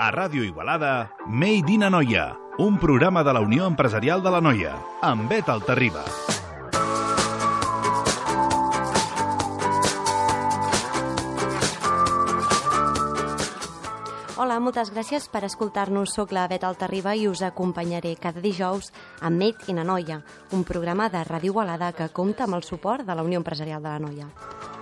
A Ràdio Igualada, Made in Anoia, un programa de la Unió Empresarial de l'Anoia, amb Bet Altarriba. Hola, moltes gràcies per escoltar-nos. Soc la Bet Altarriba i us acompanyaré cada dijous amb Made in Anoia, un programa de Ràdio Igualada que compta amb el suport de la Unió Empresarial de l'Anoia.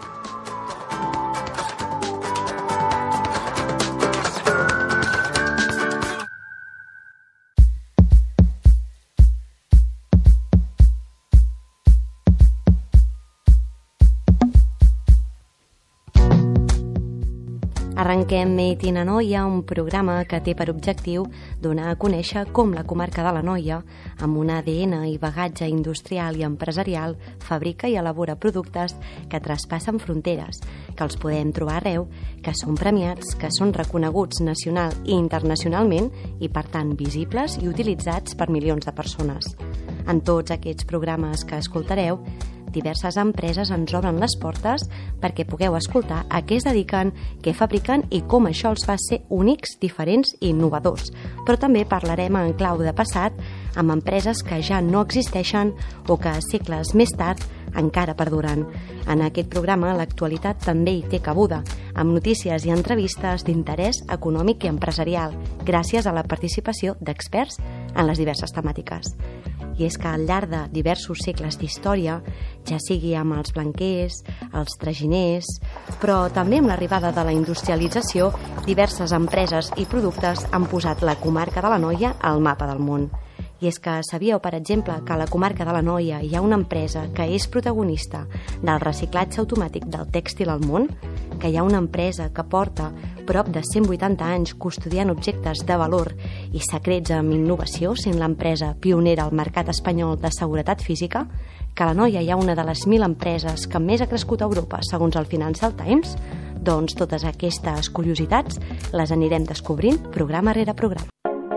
Arrenquem Made in Anoia, un programa que té per objectiu donar a conèixer com la comarca de l'Anoia, amb un ADN i bagatge industrial i empresarial, fabrica i elabora productes que traspassen fronteres, que els podem trobar arreu, que són premiats, que són reconeguts nacional i internacionalment i, per tant, visibles i utilitzats per milions de persones. En tots aquests programes que escoltareu, diverses empreses ens obren les portes perquè pugueu escoltar a què es dediquen, què fabriquen i com això els fa ser únics, diferents i innovadors. Però també parlarem en clau de passat amb empreses que ja no existeixen o que segles més tard encara perduren. En aquest programa l'actualitat també hi té cabuda, amb notícies i entrevistes d'interès econòmic i empresarial, gràcies a la participació d'experts en les diverses temàtiques. I és que al llarg de diversos segles d'història, ja sigui amb els blanquers, els traginers, però també amb l'arribada de la industrialització, diverses empreses i productes han posat la comarca de l'Anoia al mapa del món. I és que sabíeu, per exemple, que a la comarca de l'Anoia hi ha una empresa que és protagonista del reciclatge automàtic del tèxtil al món? Que hi ha una empresa que porta prop de 180 anys custodiant objectes de valor i secrets amb innovació, sent l'empresa pionera al mercat espanyol de seguretat física? Que a l'Anoia hi ha una de les 1.000 empreses que més ha crescut a Europa, segons el Financial Times? Doncs totes aquestes curiositats les anirem descobrint programa rere programa.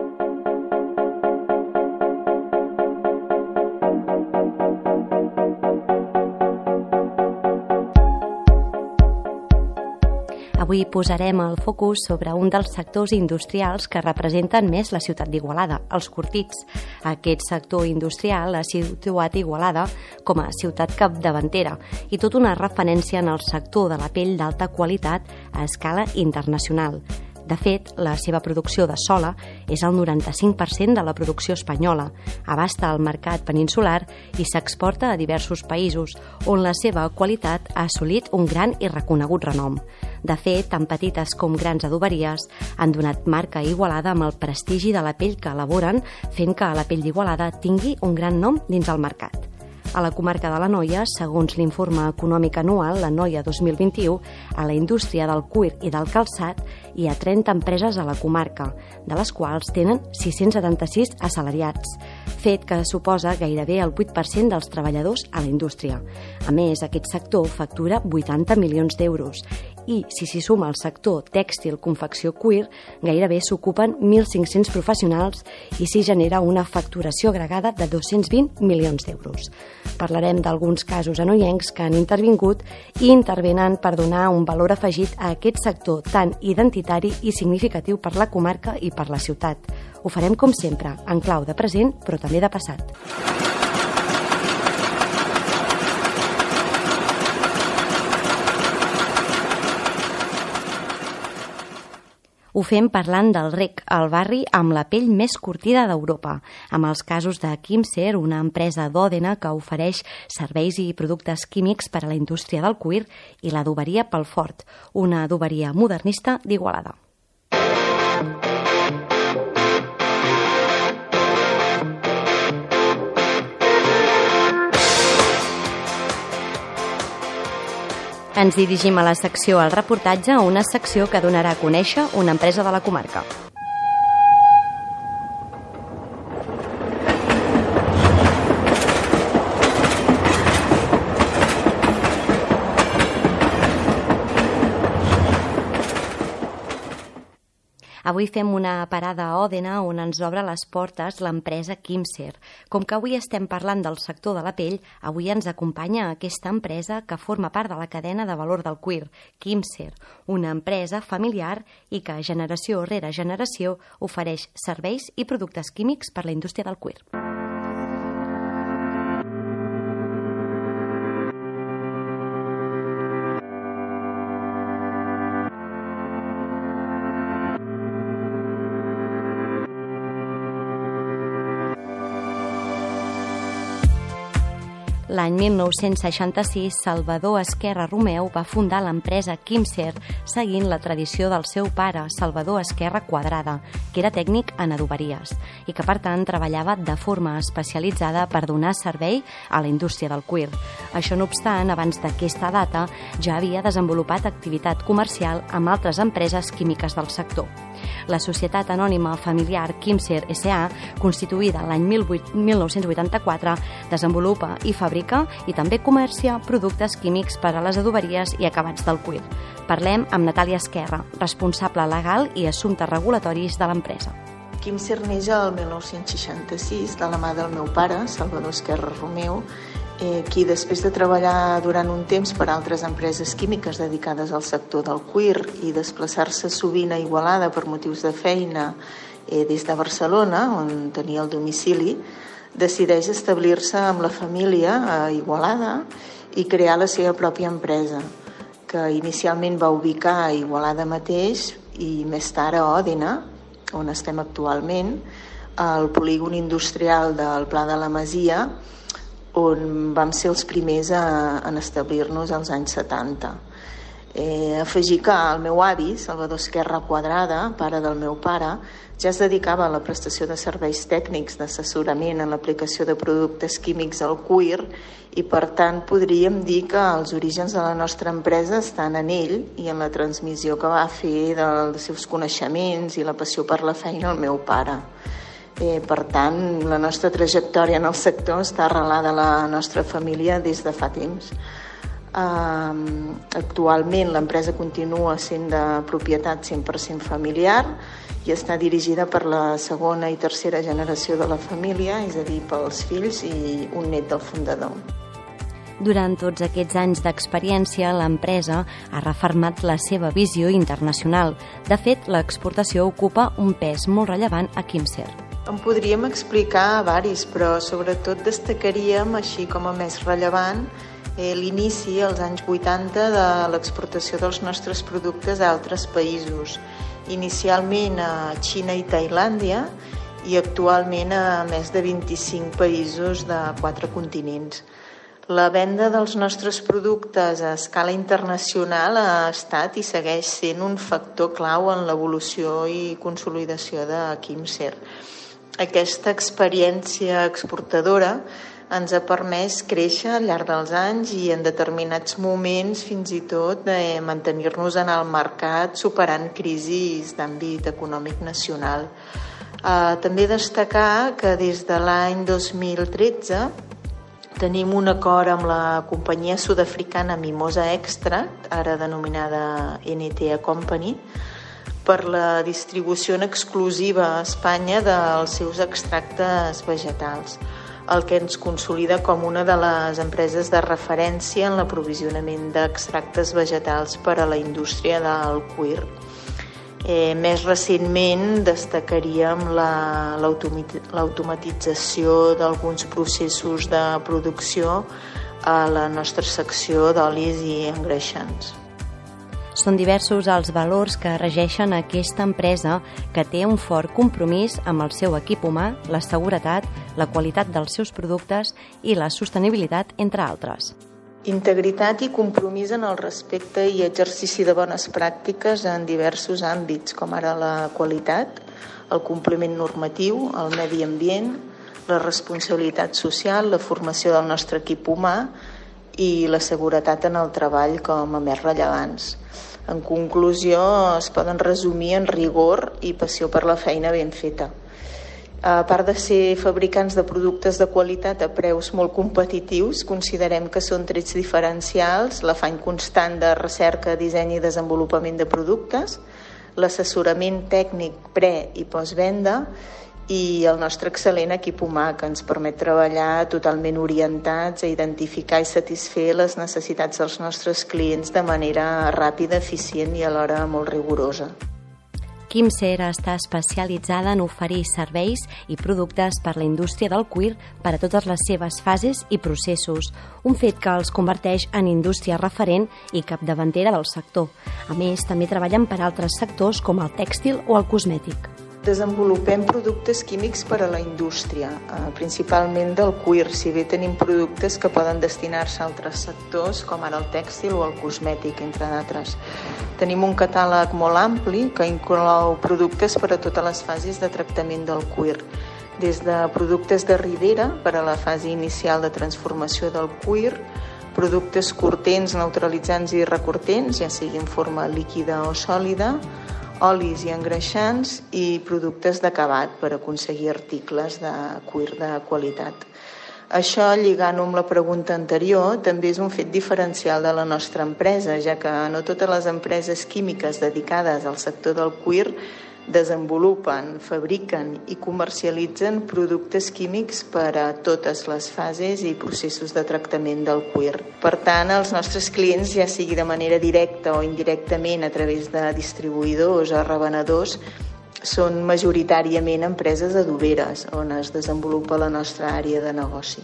Avui posarem el focus sobre un dels sectors industrials que representen més la ciutat d'Igualada, els Cortits. Aquest sector industrial ha situat Igualada com a ciutat capdavantera i tot una referència en el sector de la pell d'alta qualitat a escala internacional. De fet, la seva producció de sola és el 95% de la producció espanyola, abasta el mercat peninsular i s'exporta a diversos països, on la seva qualitat ha assolit un gran i reconegut renom. De fet, tant petites com grans adoberies han donat marca a Igualada amb el prestigi de la pell que elaboren, fent que la pell d'Igualada tingui un gran nom dins el mercat. A la comarca de l'Anoia, segons l'informe econòmic anual, l'Anoia 2021, a la indústria del cuir i del calçat hi ha 30 empreses a la comarca, de les quals tenen 676 assalariats, fet que suposa gairebé el 8% dels treballadors a la indústria. A més, aquest sector factura 80 milions d'euros i, si s'hi suma el sector tèxtil, confecció, cuir, gairebé s'ocupen 1.500 professionals i s'hi genera una facturació agregada de 220 milions d'euros. Parlarem d'alguns casos anoiencs que han intervingut i intervenen per donar un valor afegit a aquest sector tan identitari i significatiu per la comarca i per la ciutat. Ho farem, com sempre, en clau de present, però també de passat. Ho fem parlant del Rec, el barri amb la pell més curtida d'Europa, amb els casos de Quimser, una empresa d'Òdena que ofereix serveis i productes químics per a la indústria del cuir, i l'adoberia Pelfort, una adoberia modernista d'Igualada. Ens dirigim a la secció El reportatge, una secció que donarà a conèixer una empresa de la comarca. Avui fem una parada a Òdena on ens obre les portes l'empresa Quimser. Com que avui estem parlant del sector de la pell, avui ens acompanya aquesta empresa que forma part de la cadena de valor del cuir, Quimser, una empresa familiar i que generació rere generació ofereix serveis i productes químics per a la indústria del cuir. L'any 1966, Salvador Esquerra Romeu va fundar l'empresa Quimser seguint la tradició del seu pare, Salvador Esquerra Quadrada, que era tècnic en adoberies i que, per tant, treballava de forma especialitzada per donar servei a la indústria del cuir. Això no obstant, abans d'aquesta data ja havia desenvolupat activitat comercial amb altres empreses químiques del sector. La societat anònima familiar Quimser S.A., constituïda l'any 1984, desenvolupa i fabrica i també comercia productes químics per a les adoberies i acabats del cuir. Parlem amb Natàlia Esquerra, responsable legal i assumptes regulatoris de l'empresa. Quimser neix el 1966 de la mà del meu pare, Salvador Esquerra Romeu, qui després de treballar durant un temps per altres empreses químiques dedicades al sector del cuir i desplaçar-se sovint a Igualada per motius de feina des de Barcelona, on tenia el domicili, decideix establir-se amb la família a Igualada i crear la seva pròpia empresa, que inicialment va ubicar a Igualada mateix i més tard a Òdena, on estem actualment, al polígon industrial del Pla de la Masia, on vam ser els primers en establir-nos als anys 70. Afegir que el meu avi, Salvador Esquerra Quadrada, pare del meu pare, ja es dedicava a la prestació de serveis tècnics d'assessorament en l'aplicació de productes químics al cuir i, per tant, podríem dir que els orígens de la nostra empresa estan en ell i en la transmissió que va fer dels seus coneixements i la passió per la feina al meu pare. Per tant, la nostra trajectòria en el sector està arrelada a la nostra família des de fa temps. Actualment l'empresa continua sent de propietat 100% familiar i està dirigida per la segona i tercera generació de la família, és a dir, pels fills i un net del fundador. Durant tots aquests anys d'experiència, l'empresa ha refermat la seva visió internacional. De fet, l'exportació ocupa un pes molt rellevant a Quimser. En podríem explicar varis, però sobretot destacaríem, així com a més rellevant, l'inici als anys 80 de l'exportació dels nostres productes a altres països, inicialment a Xina i Tailàndia i actualment a més de 25 països de 4 continents. La venda dels nostres productes a escala internacional ha estat i segueix sent un factor clau en l'evolució i consolidació de Quimser. Aquesta experiència exportadora ens ha permès créixer al llarg dels anys i en determinats moments fins i tot mantenir-nos en el mercat superant crisis d'àmbit econòmic nacional. També destacar que des de l'any 2013 tenim un acord amb la companyia sud-africana Mimosa Extract, ara denominada NTA Company, per la distribució en exclusiva a Espanya dels seus extractes vegetals, el que ens consolida com una de les empreses de referència en l'aprovisionament d'extractes vegetals per a la indústria del cuir. Més recentment destacaríem l'automatització d'alguns processos de producció a la nostra secció d'olis i engreixants. Són diversos els valors que regeixen aquesta empresa que té un fort compromís amb el seu equip humà, la seguretat, la qualitat dels seus productes i la sostenibilitat, entre altres. Integritat i compromís en el respecte i exercici de bones pràctiques en diversos àmbits, com ara la qualitat, el compliment normatiu, el medi ambient, la responsabilitat social, la formació del nostre equip humà i la seguretat en el treball com a més rellevants. En conclusió, es poden resumir en rigor i passió per la feina ben feta. A part de ser fabricants de productes de qualitat a preus molt competitius, considerem que són trets diferencials l'afany constant de recerca, disseny i desenvolupament de productes, l'assessorament tècnic pre- i postvenda i el nostre excel·lent equip humà, que ens permet treballar totalment orientats a identificar i satisfer les necessitats dels nostres clients de manera ràpida, eficient i alhora molt rigorosa. Quimser està especialitzada en oferir serveis i productes per la indústria del cuir per a totes les seves fases i processos, un fet que els converteix en indústria referent i capdavantera del sector. A més, també treballen per altres sectors com el tèxtil o el cosmètic. Desenvolupem productes químics per a la indústria, principalment del cuir, si bé tenim productes que poden destinar-se a altres sectors, com ara el tèxtil o el cosmètic, entre d'altres. Tenim un catàleg molt ampli que inclou productes per a totes les fases de tractament del cuir, des de productes de ridera per a la fase inicial de transformació del cuir, productes curtents, neutralitzants i recortents, ja sigui en forma líquida o sòlida, olis i engreixants i productes d'acabat per aconseguir articles de cuir de qualitat. Això, lligant-ho amb la pregunta anterior, també és un fet diferencial de la nostra empresa, ja que no totes les empreses químiques dedicades al sector del cuir desenvolupen, fabriquen i comercialitzen productes químics per a totes les fases i processos de tractament del cuir. Per tant, els nostres clients, ja sigui de manera directa o indirectament a través de distribuïdors o revenedors, són majoritàriament empreses adoberes, on es desenvolupa la nostra àrea de negoci.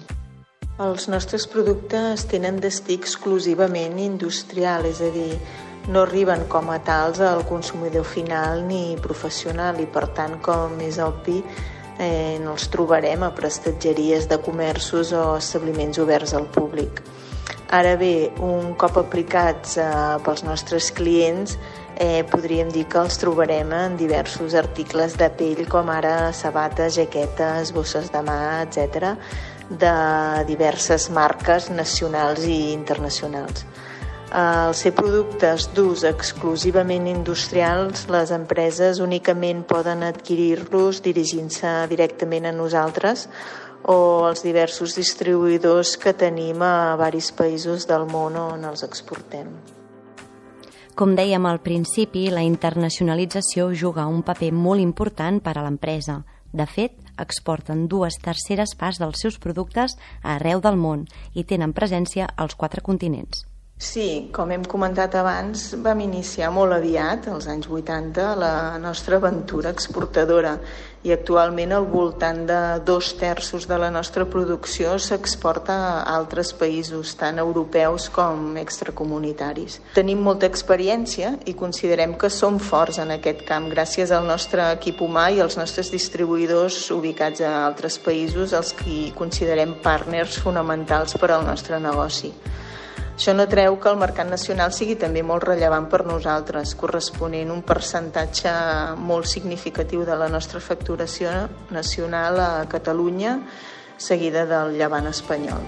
Els nostres productes tenen destí exclusivament industrial, és a dir, no arriben com a tals al consumidor final ni professional i, per tant, com és obvi, no els trobarem a prestatgeries de comerços o establiments oberts al públic. Ara bé, un cop aplicats pels nostres clients, podríem dir que els trobarem en diversos articles de pell, com ara sabates, jaquetes, bosses de mà, etc., de diverses marques nacionals i internacionals. Al ser productes d'ús exclusivament industrials, les empreses únicament poden adquirir-los dirigint-se directament a nosaltres o als diversos distribuïdors que tenim a diversos països del món on els exportem. Com dèiem al principi, la internacionalització juga un paper molt important per a l'empresa. De fet, exporten 2/3 parts dels seus productes arreu del món i tenen presència als 4 continents. Sí, com hem comentat abans, vam iniciar molt aviat, als anys 80, la nostra aventura exportadora i actualment al voltant de 2/3 de la nostra producció s'exporta a altres països, tant europeus com extracomunitaris. Tenim molta experiència i considerem que som forts en aquest camp gràcies al nostre equip humà i als nostres distribuïdors ubicats a altres països, els que considerem partners fonamentals per al nostre negoci. Això no treu que el mercat nacional sigui també molt rellevant per nosaltres, corresponent un percentatge molt significatiu de la nostra facturació nacional a Catalunya, seguida del Llevant espanyol.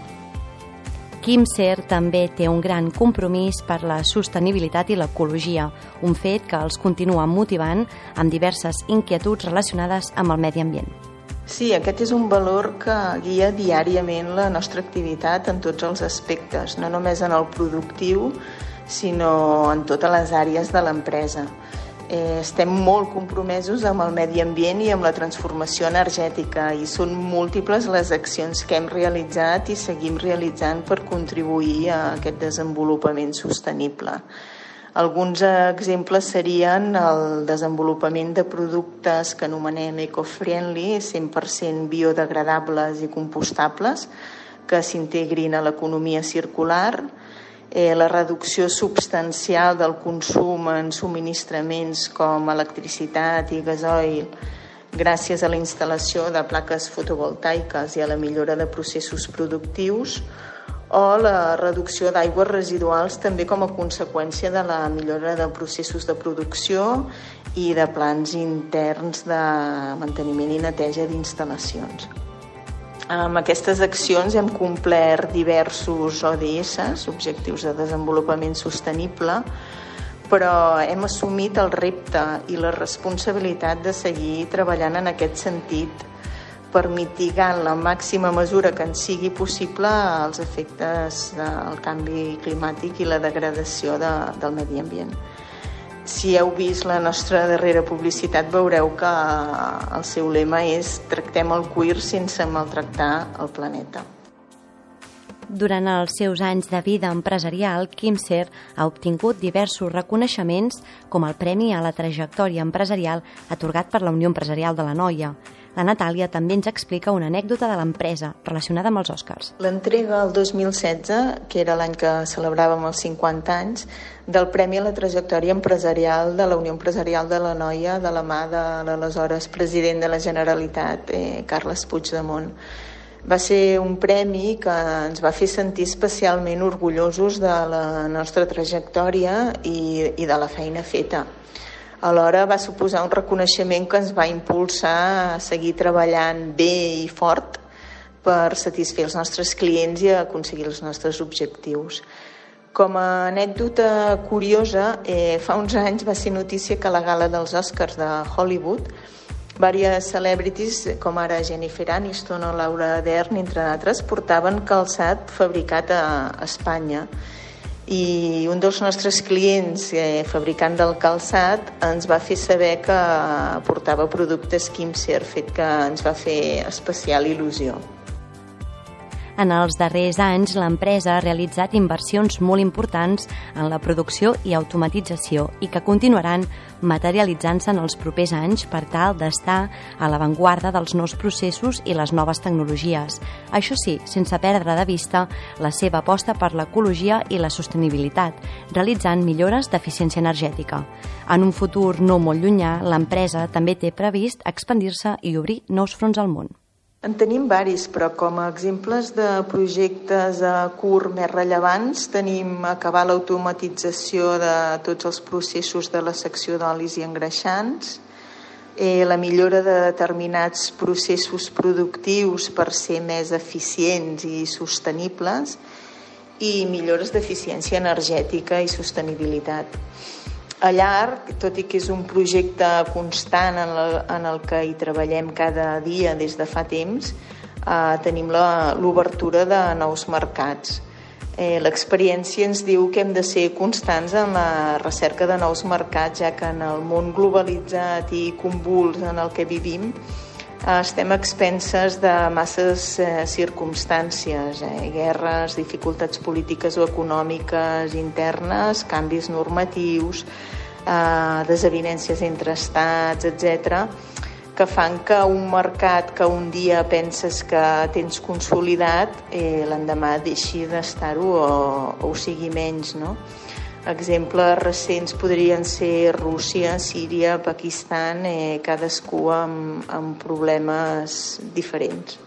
Quimser també té un gran compromís per la sostenibilitat i l'ecologia, un fet que els continua motivant amb diverses inquietuds relacionades amb el medi ambient. Sí, aquest és un valor que guia diàriament la nostra activitat en tots els aspectes, no només en el productiu, sinó en totes les àrees de l'empresa. Estem molt compromesos amb el medi ambient i amb la transformació energètica i són múltiples les accions que hem realitzat i seguim realitzant per contribuir a aquest desenvolupament sostenible. Alguns exemples serien el desenvolupament de productes que anomenem eco-friendly, 100% biodegradables i compostables, que s'integrin a l'economia circular, la reducció substancial del consum en subministraments com electricitat i gasoil gràcies a la instal·lació de plaques fotovoltaiques i a la millora de processos productius, o la reducció d'aigües residuals també com a conseqüència de la millora de processos de producció i de plans interns de manteniment i neteja d'instal·lacions. Amb aquestes accions hem complert diversos ODS, Objectius de Desenvolupament Sostenible, però hem assumit el repte i la responsabilitat de seguir treballant en aquest sentit per mitigar en la màxima mesura que ens sigui possible els efectes del canvi climàtic i la degradació del medi ambient. Si heu vist la nostra darrera publicitat veureu que el seu lema és "Tractem el cuir sense maltractar el planeta". Durant els seus anys de vida empresarial, Quimser ha obtingut diversos reconeixements, com el Premi a la Trajectòria Empresarial atorgat per la Unió Empresarial de l'Anoia. La Natàlia també ens explica una anècdota de l'empresa relacionada amb els Oscars. L'entrega el 2016, que era l'any que celebràvem els 50 anys, del Premi a la Trajectòria Empresarial de la Unió Empresarial de l'Anoia, de la mà de l'aleshores president de la Generalitat, Carles Puigdemont. Va ser un premi que ens va fer sentir especialment orgullosos de la nostra trajectòria i de la feina feta. Alhora va suposar un reconeixement que ens va impulsar a seguir treballant bé i fort per satisfer els nostres clients i aconseguir els nostres objectius. Com a anècdota curiosa, fa uns anys va ser notícia que a la gala dels Oscars de Hollywood diverses celebrities, com ara Jennifer Aniston o Laura Dern, entre d'altres, portaven calçat fabricat a Espanya. I un dels nostres clients, fabricant del calçat, ens va fer saber que portava productes Quimser, fet que ens va fer especial il·lusió. En els darrers anys, l'empresa ha realitzat inversions molt importants en la producció i automatització i que continuaran materialitzant-se en els propers anys per tal d'estar a l'avantguarda dels nous processos i les noves tecnologies. Això sí, sense perdre de vista la seva aposta per l'ecologia i la sostenibilitat, realitzant millores d'eficiència energètica. En un futur no molt llunyà, l'empresa també té previst expandir-se i obrir nous fronts al món. En tenim varis, però com a exemples de projectes a curt més rellevants tenim acabar l'automatització de tots els processos de la secció d'olis i engreixants, la millora de determinats processos productius per ser més eficients i sostenibles i millores d'eficiència energètica i sostenibilitat. A llarg, tot i que és un projecte constant en el que hi treballem cada dia des de fa temps, tenim l'obertura de nous mercats. L'experiència ens diu que hem de ser constants en la recerca de nous mercats, ja que en el món globalitzat i convuls en el que vivim estem expenses de masses circumstàncies, guerres, dificultats polítiques o econòmiques internes, canvis normatius, desavinences entre estats, etc., que fan que un mercat que un dia penses que tens consolidat, l'endemà deixi d'estar-ho o ho sigui menys, no? Exemples recents podrien ser Rússia, Síria, Pakistan, cadascú amb problemes diferents.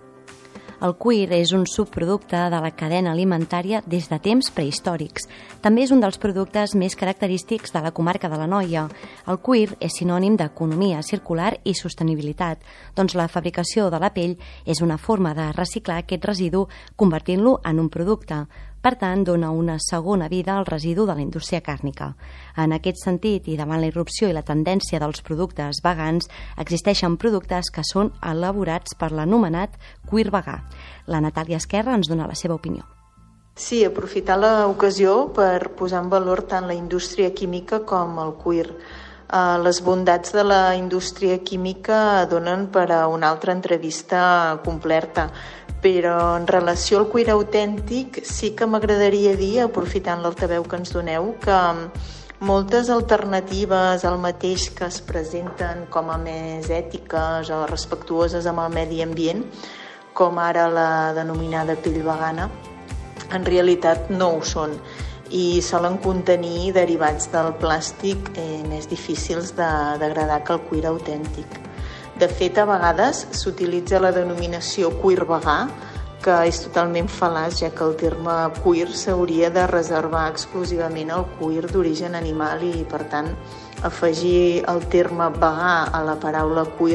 El cuir és un subproducte de la cadena alimentària des de temps prehistòrics. També és un dels productes més característics de la comarca de l'Anoia. El cuir és sinònim d'economia circular i sostenibilitat, doncs la fabricació de la pell és una forma de reciclar aquest residu convertint-lo en un producte. Per tant, dona una segona vida al residu de la indústria càrnica. En aquest sentit, i davant la irrupció i la tendència dels productes vegans, existeixen productes que són elaborats per l'anomenat cuir vegà. La Natàlia Esquerra ens dona la seva opinió. Sí, aprofitar l'ocasió per posar en valor tant la indústria química com el cuir. Les bondats de la indústria química donen per a una altra entrevista completa, però en relació al cuir autèntic sí que m'agradaria dir, aprofitant l'altaveu que ens doneu, que moltes alternatives al mateix que es presenten com a més ètiques o respectuoses amb el medi ambient, com ara la denominada pell vegana, en realitat no ho són i solen contenir derivats del plàstic més difícils de degradar que el cuir autèntic. De fet, a vegades s'utilitza la denominació cuir vegà, que és totalment fal·laç, ja que el terme cuir s'hauria de reservar exclusivament al cuir d'origen animal i, per tant, afegir el terme vegà a la paraula cuir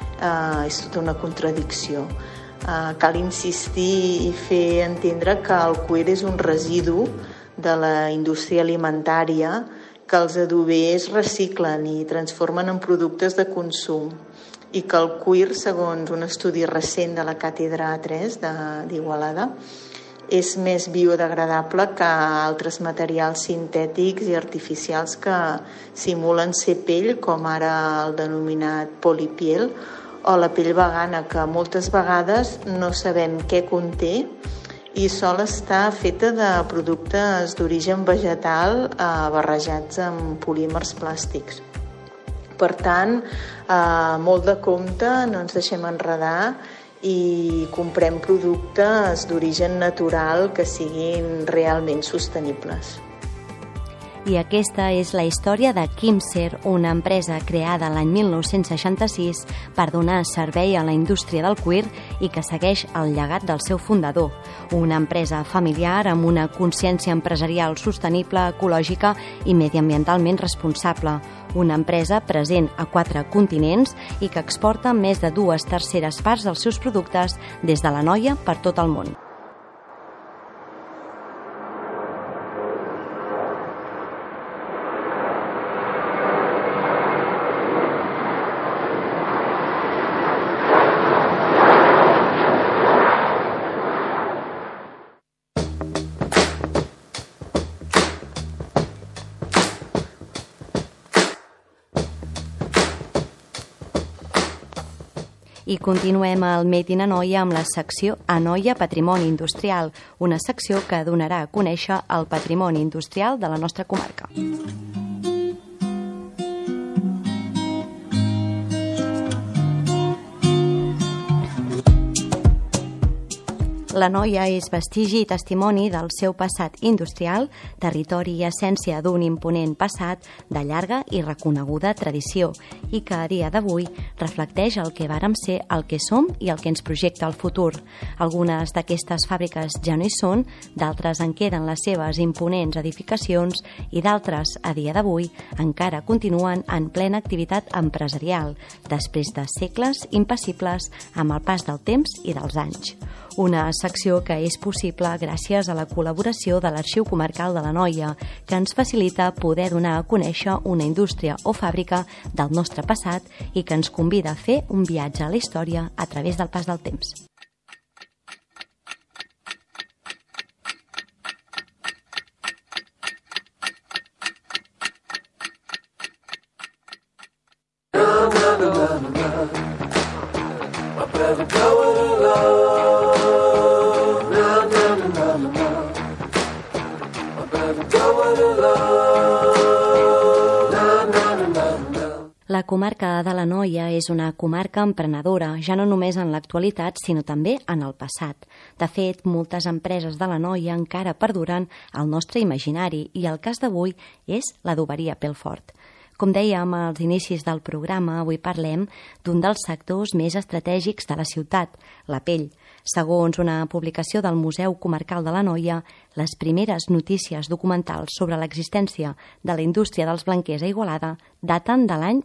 és tota una contradicció. Cal insistir i fer entendre que el cuir és un residu de la indústria alimentària que els adobers reciclen i transformen en productes de consum i que el cuir, segons un estudi recent de la Càtedra A3 d'Igualada, és més biodegradable que altres materials sintètics i artificials que simulen ser pell, com ara el denominat polipiel, o la pell vegana, que moltes vegades no sabem què conté i sol estar feta de productes d'origen vegetal barrejats amb polímers plàstics. Per tant, molt de compte, no ens deixem enredar i comprem productes d'origen natural que siguin realment sostenibles. I aquesta és la història de Quimser, una empresa creada l'any 1966 per donar servei a la indústria del cuir i que segueix el llegat del seu fundador. Una empresa familiar amb una consciència empresarial sostenible, ecològica i mediambientalment responsable. Una empresa present a 4 continents i que exporta més de 2/3 parts dels seus productes des de l'Anoia per tot el món. I continuem al Made in Anoia amb la secció Anoia Patrimoni Industrial, una secció que donarà a conèixer el patrimoni industrial de la nostra comarca. L'Anoia és vestigi i testimoni del seu passat industrial, territori i essència d'un imponent passat de llarga i reconeguda tradició i que a dia d'avui reflecteix el que vàrem ser, el que som i el que ens projecta el futur. Algunes d'aquestes fàbriques ja no hi són, d'altres en queden les seves imponents edificacions i d'altres, a dia d'avui, encara continuen en plena activitat empresarial, després de segles impassibles amb el pas del temps i dels anys. Una secció que és possible gràcies a la col·laboració de l'Arxiu Comarcal de l'Anoia, que ens facilita poder donar a conèixer una indústria o fàbrica del nostre passat i que ens convida a fer un viatge a la història a través del pas del temps. La comarca de l'Anoia és una comarca emprenedora, ja no només en l'actualitat, sinó també en el passat. De fet, moltes empreses de l'Anoia encara perduren al nostre imaginari i el cas d'avui és l'adoberia Pelfort. Com dèiem als inicis del programa, avui parlem d'un dels sectors més estratègics de la ciutat, la pell. Segons una publicació del Museu Comarcal de l'Anoia, les primeres notícies documentals sobre l'existència de la indústria dels blanquers a Igualada daten de l'any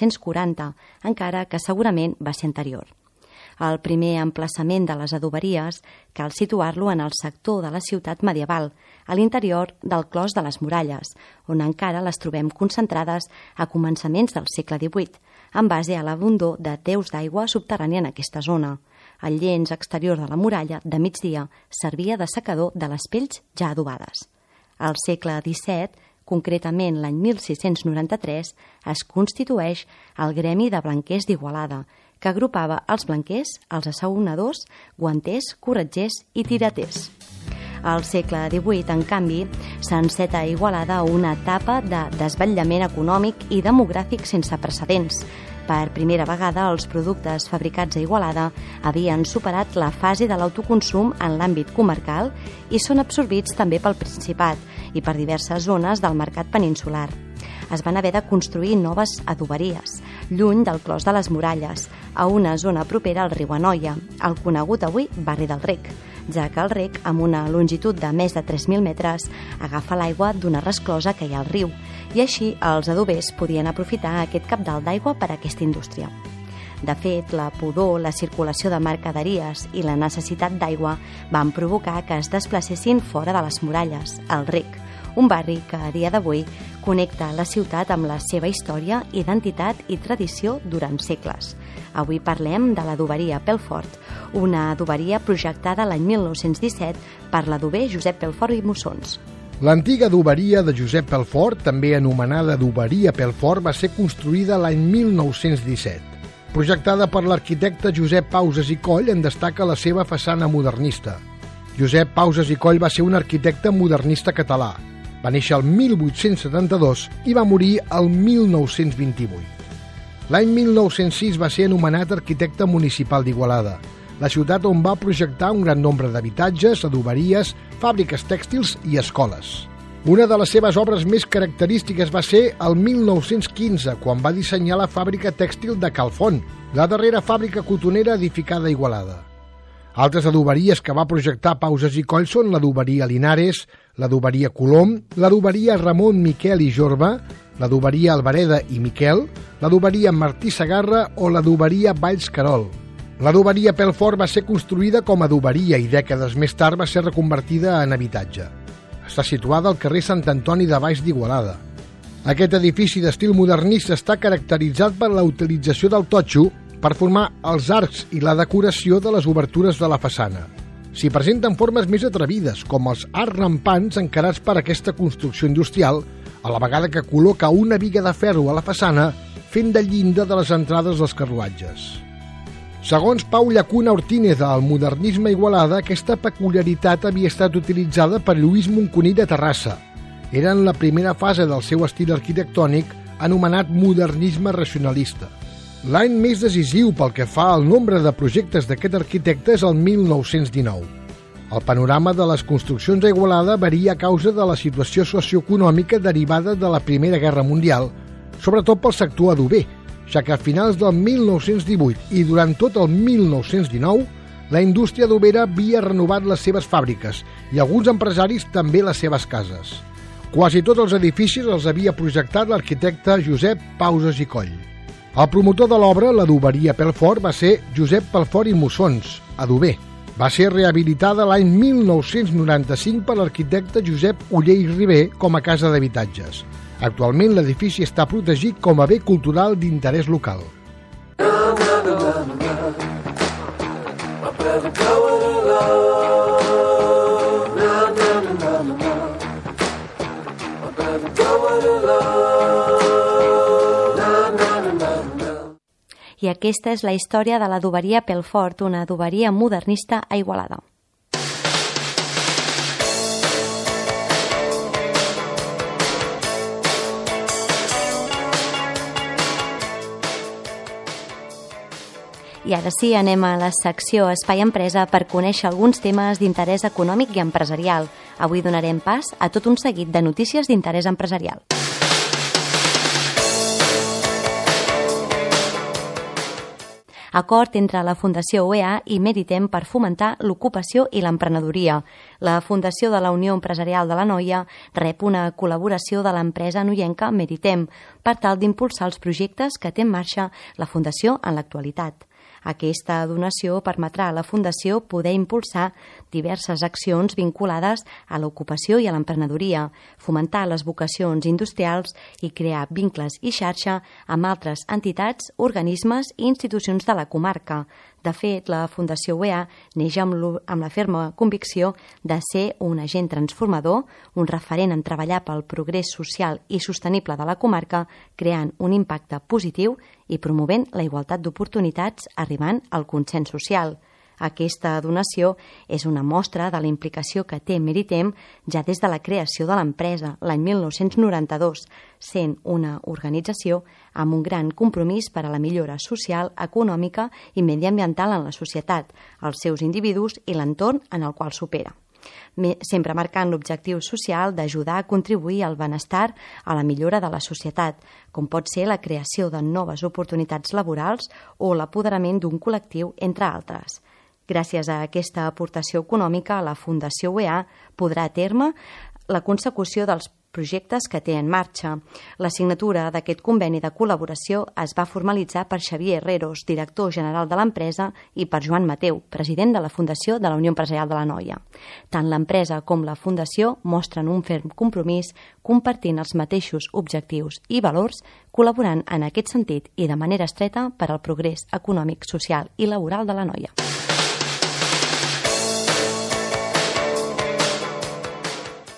1340, encara que segurament va ser anterior. El primer emplaçament de les adoberies cal situar-lo en el sector de la ciutat medieval, a l'interior del clos de les Muralles, on encara les trobem concentrades a començaments del segle XVIII, en base a l'abundor de deus d'aigua subterrània en aquesta zona. El llenç exterior de la muralla, de migdia, servia de secador de les pells ja adobades. Al segle XVII, concretament l'any 1693, es constitueix el Gremi de Blanquers d'Igualada, que agrupava els blanquers, els assaonadors, guanters, corretgers i tiraters. Al segle XVIII, en canvi, s'enceta a Igualada una etapa de desvetllament econòmic i demogràfic sense precedents. Per primera vegada, els productes fabricats a Igualada havien superat la fase de l'autoconsum en l'àmbit comarcal i són absorbits també pel Principat i per diverses zones del mercat peninsular. Es van haver de construir noves adoberies, lluny del clos de les Muralles, a una zona propera al riu Anoia, el conegut avui barri del Rec, ja que el Rec, amb una longitud de més de 3.000 metres, agafa l'aigua d'una resclosa que hi ha al riu, i així els adobers podien aprofitar aquest cabdal d'aigua per a aquesta indústria. De fet, la pudor, la circulació de mercaderies i la necessitat d'aigua van provocar que es desplacessin fora de les muralles, al Rec, un barri que a dia d'avui connecta la ciutat amb la seva història, identitat i tradició durant segles. Avui parlem de l'adoberia Pelfort, una adoberia projectada l'any 1917 per l'adober Josep Pelfort i Mussons. L'antiga adoberia de Josep Pelfort, també anomenada adoberia Pelfort, va ser construïda l'any 1917. Projectada per l'arquitecte Josep Pausas i Coll, en destaca la seva façana modernista. Josep Pausas i Coll va ser un arquitecte modernista català. Va néixer el 1872 i va morir el 1928. L'any 1906 va ser anomenat arquitecte municipal d'Igualada, la ciutat on va projectar un gran nombre d'habitatges, adoberies, fàbriques tèxtils i escoles. Una de les seves obres més característiques va ser el 1915, quan va dissenyar la fàbrica tèxtil de Calfont, la darrera fàbrica cotonera edificada a Igualada. Altres adoberies que va projectar Pausas i Coll són l'adoberia Linares, l'adoberia Colom, l'adoberia Ramon, Miquel i Jorba, l'adoberia Alvareda i Miquel, l'adoberia Martí Segarra o l'adoberia Valls Carol. L'adoberia Pelfort va ser construïda com a adoberia i dècades més tard va ser reconvertida en habitatge. Està situada al carrer Sant Antoni de Baix d'Igualada. Aquest edifici d'estil modernista està caracteritzat per la utilització del totxo per formar els arcs i la decoració de les obertures de la façana. S'hi presenten formes més atrevides, com els arcs rampants encarats per aquesta construcció industrial, a la vegada que col·loca una biga de ferro a la façana fent de llinda de les entrades dels carruatges. Segons Pau Llacuna Ortínez del Modernisme Igualada, aquesta peculiaritat havia estat utilitzada per Lluís Moncuní de Terrassa. Era en la primera fase del seu estil arquitectònic anomenat modernisme racionalista. L'any més decisiu pel que fa al nombre de projectes d'aquest arquitecte és el 1919. El panorama de les construccions a Igualada varia a causa de la situació socioeconòmica derivada de la Primera Guerra Mundial, sobretot pel sector adober, ja que a finals del 1918 i durant tot el 1919 la indústria adobera havia renovat les seves fàbriques i alguns empresaris també les seves cases. Quasi tots els edificis els havia projectat l'arquitecte Josep Pausas i Coll. El promotor de l'obra, l'adoberia Pelfort, va ser Josep Pelfort i Mussons, adober. Va ser rehabilitada l'any 1995 per l'arquitecte Josep Oller i Ribé com a casa d'habitatges. Actualment l'edifici està protegit com a bé cultural d'interès local. I aquesta és la història de l'adoberia Pelfort, una adoberia modernista a Igualada. I ara sí, anem a la secció Espai Empresa per conèixer alguns temes d'interès econòmic i empresarial. Avui donarem pas a tot un seguit de notícies d'interès empresarial. Acord entre la Fundació UEA i Meritem per fomentar l'ocupació i l'emprenedoria. La Fundació de la Unió Empresarial de l'Anoia rep una col·laboració de l'empresa anoienca Meritem per tal d'impulsar els projectes que té en marxa la Fundació en l'actualitat. Aquesta donació permetrà a la Fundació poder impulsar diverses accions vinculades a l'ocupació i a l'emprenedoria, fomentar les vocacions industrials i crear vincles i xarxa amb altres entitats, organismes i institucions de la comarca. De fet, la Fundació UEA neix amb la ferma convicció de ser un agent transformador, un referent en treballar pel progrés social i sostenible de la comarca, creant un impacte positiu i promovent la igualtat d'oportunitats arribant al consens social. Aquesta donació és una mostra de la implicació que té Meritem ja des de la creació de l'empresa l'any 1992, sent una organització amb un gran compromís per a la millora social, econòmica i mediambiental en la societat, els seus individus i l'entorn en el qual s'opera. Sempre marcant l'objectiu social d'ajudar a contribuir al benestar, a la millora de la societat, com pot ser la creació de noves oportunitats laborals o l'apoderament d'un col·lectiu, entre altres. Gràcies a aquesta aportació econòmica, la Fundació UEA podrà a terme la consecució dels projectes que té en marxa. La signatura d'aquest conveni de col·laboració es va formalitzar per Xavier Herreros, director general de l'empresa, i per Joan Mateu, president de la Fundació de la Unió Empresarial de l'Anoia. Tant l'empresa com la Fundació mostren un ferm compromís compartint els mateixos objectius i valors, col·laborant en aquest sentit i de manera estreta per al progrés econòmic, social i laboral de l'Anoia.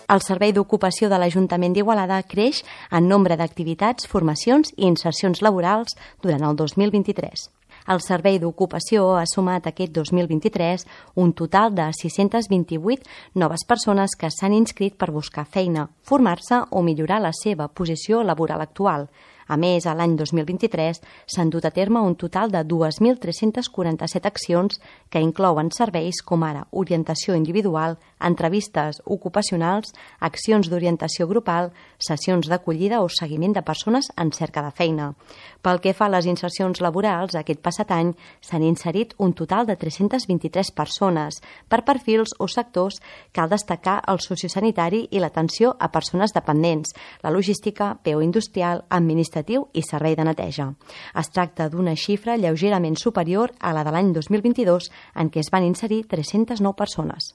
El Servei d'Ocupació de l'Ajuntament d'Igualada creix en nombre d'activitats, formacions i insercions laborals durant el 2023. El Servei d'Ocupació ha sumat aquest 2023 un total de 628 noves persones que s'han inscrit per buscar feina, formar-se o millorar la seva posició laboral actual. A més, a l'any 2023 s'han dut a terme un total de 2.347 accions que inclouen serveis com ara orientació individual, entrevistes ocupacionals, accions d'orientació grupal, sessions d'acollida o seguiment de persones en cerca de feina. Pel que fa a les insercions laborals, aquest passat any s'han inserit un total de 323 persones. Per perfils o sectors cal destacar el sociosanitari i l'atenció a persones dependents, la logística, PO industrial, administratiu i servei de neteja. Es tracta d'una xifra lleugerament superior a la de l'any 2022, en què es van inserir 309 persones.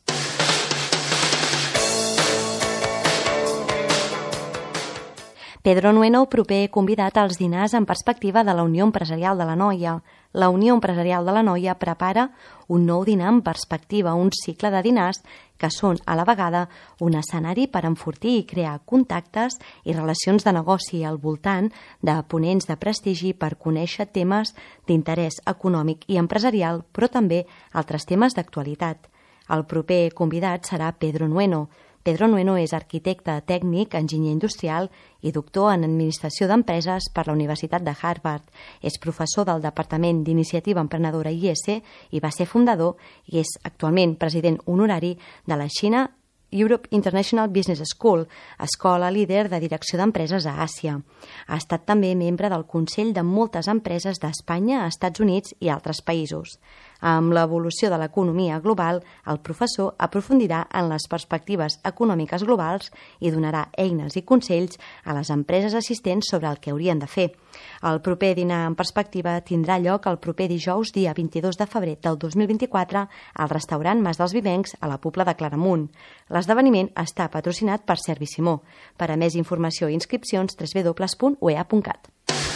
Pedro Nueno, proper convidat als dinars en perspectiva de la Unió Empresarial de l'Anoia. La Unió Empresarial de l'Anoia prepara un nou dinar en perspectiva, un cicle de dinars que són a la vegada un escenari per enfortir i crear contactes i relacions de negoci al voltant de ponents de prestigi per conèixer temes d'interès econòmic i empresarial, però també altres temes d'actualitat. El proper convidat serà Pedro Nueno. Pedro Nueno és arquitecte tècnic, enginyer industrial i doctor en Administració d'Empreses per la Universitat de Harvard. És professor del Departament d'Iniciativa Emprenedora IES i va ser fundador i és actualment president honorari de la China Europe International Business School, escola líder de direcció d'empreses a Àsia. Ha estat també membre del Consell de moltes empreses d'Espanya, Estats Units i altres països. Amb l'evolució de l'economia global, el professor aprofundirà en les perspectives econòmiques globals i donarà eines i consells a les empreses assistents sobre el que haurien de fer. El proper dinar en perspectiva tindrà lloc el proper dijous, dia 22 de febrer del 2024, al restaurant Mas dels Vivencs, a la Pobla de Claramunt. L'esdeveniment està patrocinat per Servisimó. Per a més informació i inscripcions, www.uea.cat.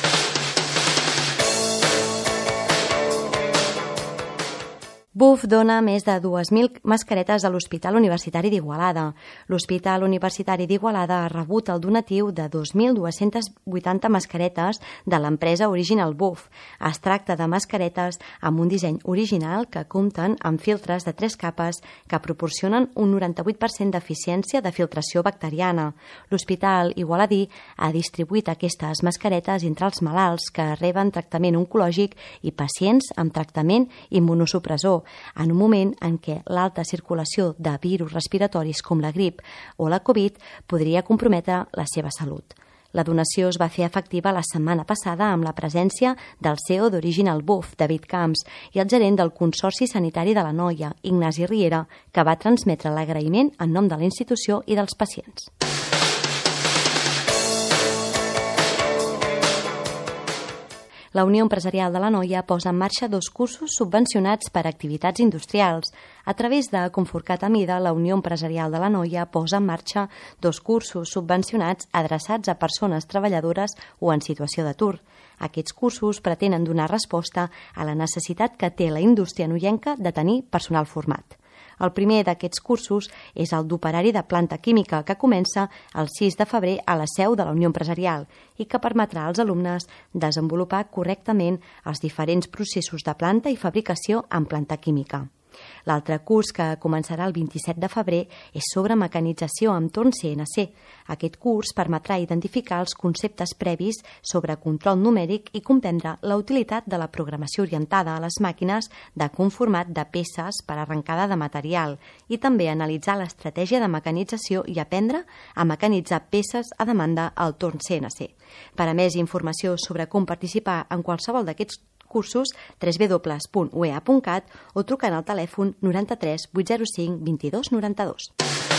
BUF dona més de 2.000 mascaretes a l'Hospital Universitari d'Igualada. L'Hospital Universitari d'Igualada ha rebut el donatiu de 2.280 mascaretes de l'empresa Original BUF. Es tracta de mascaretes amb un disseny original que compten amb filtres de 3 capes que proporcionen un 98% d'eficiència de filtració bacteriana. L'Hospital Igualadí ha distribuït aquestes mascaretes entre els malalts que reben tractament oncològic i pacients amb tractament immunosupressor, en un moment en què l'alta circulació de virus respiratoris com la grip o la Covid podria comprometre la seva salut. La donació es va fer efectiva la setmana passada amb la presència del CEO d'Original BUF, David Camps, i el gerent del Consorci Sanitari de l'Anoia, Ignasi Riera, que va transmetre l'agraïment en nom de la institució i dels pacients. La Unió Empresarial de l'Anoia posa en marxa 2 cursos subvencionats per a activitats industrials. A través de Conforcat Amida, la Unió Empresarial de l'Anoia posa en marxa 2 cursos subvencionats adreçats a persones treballadores o en situació d'atur. Aquests cursos pretenen donar resposta a la necessitat que té la indústria anoienca de tenir personal format. El primer d'aquests cursos és el d'operari de planta química, que comença el 6 de febrer a la seu de la Unió Empresarial i que permetrà als alumnes desenvolupar correctament els diferents processos de planta i fabricació en planta química. L'altre curs, que començarà el 27 de febrer, és sobre mecanització amb torn CNC. Aquest curs permetrà identificar els conceptes previs sobre control numèric i comprendre la utilitat de la programació orientada a les màquines de conformat de peces per arrencada de material i també analitzar l'estratègia de mecanització i aprendre a mecanitzar peces a demanda al torn CNC. Per a més informació sobre com participar en qualsevol d'aquests cursos, www.uea.cat o trucant al telèfon 93 805 22 92.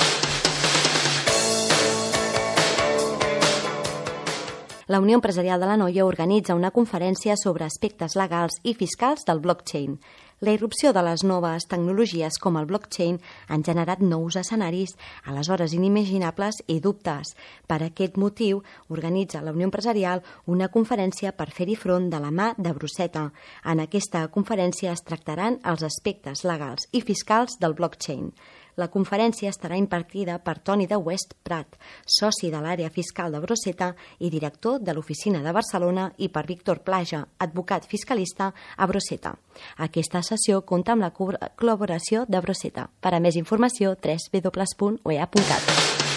La Unió Empresarial de l'Anoia organitza una conferència sobre aspectes legals i fiscals del blockchain. La irrupció de les noves tecnologies com el blockchain han generat nous escenaris, aleshores inimaginables i dubtes. Per aquest motiu, organitza la Unió Empresarial una conferència per fer-hi front de la mà de Brosseta. En aquesta conferència es tractaran els aspectes legals i fiscals del blockchain. La conferència estarà impartida per Toni de West Prat, soci de l'àrea fiscal de Broceta i director de l'oficina de Barcelona, i per Víctor Plaja, advocat fiscalista a Broceta. Aquesta sessió compta amb la col·laboració de Broceta. Per a més informació, www.oea.cat.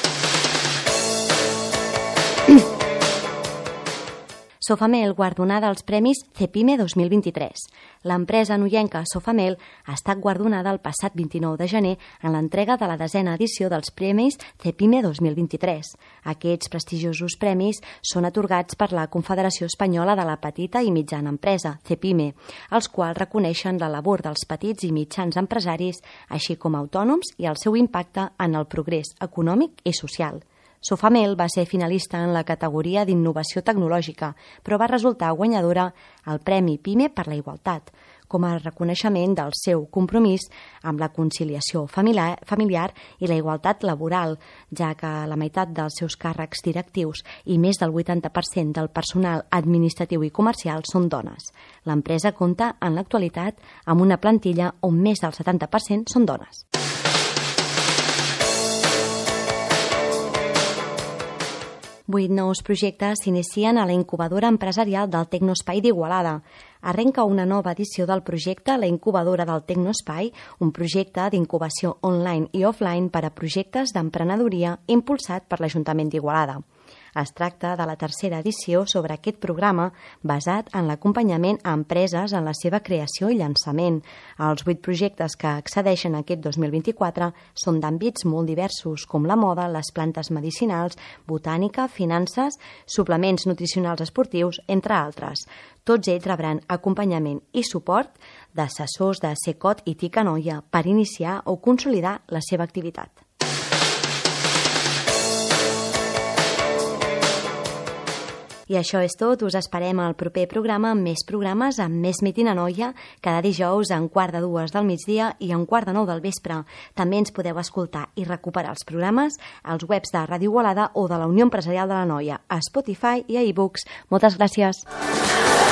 Sofamel guardonada als Premis Cepime 2023. L'empresa noienca Sofamel ha estat guardonada el passat 29 de gener en l'entrega de la 10a edició dels Premis Cepime 2023. Aquests prestigiosos premis són atorgats per la Confederació Espanyola de la Petita i Mitjana Empresa, Cepime, els quals reconeixen la labor dels petits i mitjans empresaris, així com autònoms i el seu impacte en el progrés econòmic i social. Sofamel va ser finalista en la categoria d'innovació tecnològica, però va resultar guanyadora al Premi PIME per la Igualtat, com a reconeixement del seu compromís amb la conciliació familiar i la igualtat laboral, ja que la meitat dels seus càrrecs directius i més del 80% del personal administratiu i comercial són dones. L'empresa compta en l'actualitat amb una plantilla on més del 70% són dones. 8 nous projectes s'inicien a la incubadora empresarial del Tecnospai d'Igualada. Arrenca una nova edició del projecte La incubadora del Tecnospai, un projecte d'incubació online i offline per a projectes d'emprenedoria impulsat per l'Ajuntament d'Igualada. Es tracta de la tercera edició sobre aquest programa basat en l'acompanyament a empreses en la seva creació i llançament. Els 8 projectes que accedeixen a aquest 2024 són d'àmbits molt diversos, com la moda, les plantes medicinals, botànica, finances, suplements nutricionals esportius, entre altres. Tots ells rebran acompanyament i suport d'assessors de Secot i TIC Anoia per iniciar o consolidar la seva activitat. I això és tot. Us esperem al proper programa amb més programes, amb més Meeting Anoia, cada dijous a 1:45 del migdia i a 8:45 del vespre. També ens podeu escoltar i recuperar els programes als webs de Ràdio Igualada o de la Unió Empresarial de l'Anoia, a Spotify i a iBooks. Moltes gràcies.